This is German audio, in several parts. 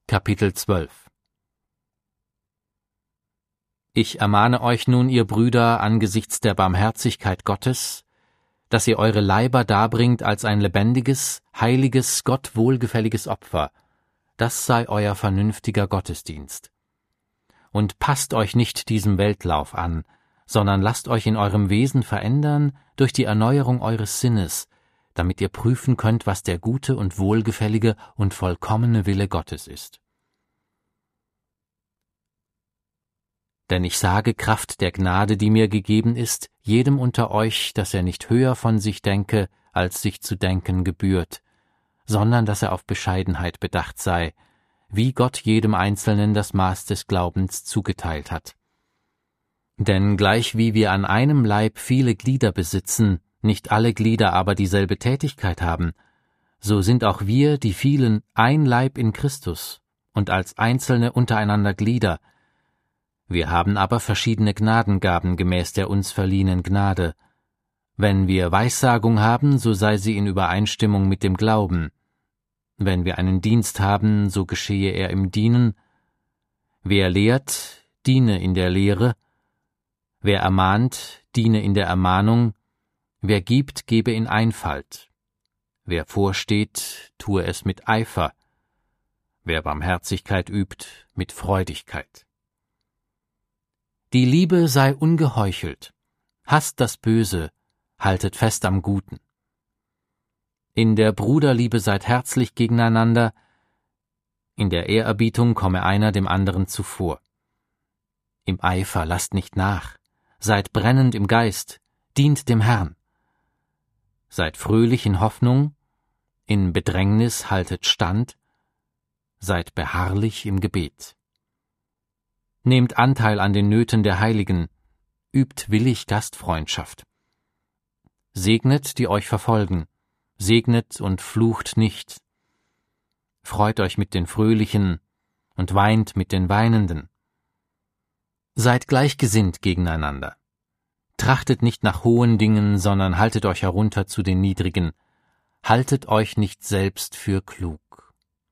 Kapitel 12 Ich ermahne euch nun, ihr Brüder, angesichts der Barmherzigkeit Gottes, dass ihr eure Leiber darbringt als ein lebendiges, heiliges, Gott wohlgefälliges Opfer. Das sei euer vernünftiger Gottesdienst. Und passt euch nicht diesem Weltlauf an, sondern lasst euch in eurem Wesen verändern durch die Erneuerung eures Sinnes, damit ihr prüfen könnt, was der gute und wohlgefällige und vollkommene Wille Gottes ist. Denn ich sage Kraft der Gnade, die mir gegeben ist, jedem unter euch, dass er nicht höher von sich denke, als sich zu denken gebührt, sondern dass er auf Bescheidenheit bedacht sei, wie Gott jedem Einzelnen das Maß des Glaubens zugeteilt hat. Denn gleichwie wir an einem Leib viele Glieder besitzen, nicht alle Glieder aber dieselbe Tätigkeit haben, so sind auch wir, die vielen, ein Leib in Christus und als Einzelne untereinander Glieder. Wir haben aber verschiedene Gnadengaben gemäß der uns verliehenen Gnade. Wenn wir Weissagung haben, so sei sie in Übereinstimmung mit dem Glauben. Wenn wir einen Dienst haben, so geschehe er im Dienen. Wer lehrt, diene in der Lehre. Wer ermahnt, diene in der Ermahnung. Wer gibt, gebe in Einfalt. Wer vorsteht, tue es mit Eifer. Wer Barmherzigkeit übt, mit Freudigkeit. Die Liebe sei ungeheuchelt. Hasst das Böse, haltet fest am Guten. In der Bruderliebe seid herzlich gegeneinander, in der Ehrerbietung komme einer dem anderen zuvor. Im Eifer lasst nicht nach, seid brennend im Geist, dient dem Herrn. Seid fröhlich in Hoffnung, in Bedrängnis haltet stand, seid beharrlich im Gebet. Nehmt Anteil an den Nöten der Heiligen, übt willig Gastfreundschaft. Segnet, die euch verfolgen, segnet und flucht nicht. Freut euch mit den Fröhlichen und weint mit den Weinenden. Seid gleichgesinnt gegeneinander. Trachtet nicht nach hohen Dingen, sondern haltet euch herunter zu den Niedrigen. Haltet euch nicht selbst für klug.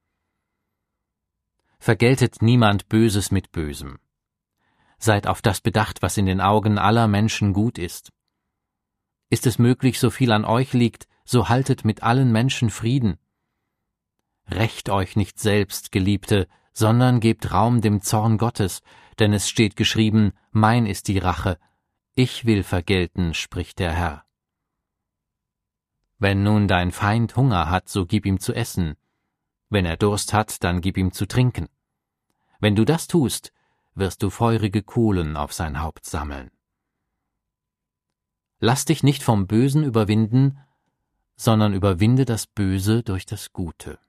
Vergeltet niemand Böses mit Bösem. Seid auf das bedacht, was in den Augen aller Menschen gut ist. Ist es möglich, so viel an euch liegt, so haltet mit allen Menschen Frieden. Rächt euch nicht selbst, Geliebte, sondern gebt Raum dem Zorn Gottes, denn es steht geschrieben, mein ist die Rache, ich will vergelten, spricht der Herr. Wenn nun dein Feind Hunger hat, so gib ihm zu essen. Wenn er Durst hat, dann gib ihm zu trinken. Wenn du das tust, wirst du feurige Kohlen auf sein Haupt sammeln. Lass dich nicht vom Bösen überwinden, sondern überwinde das Böse durch das Gute.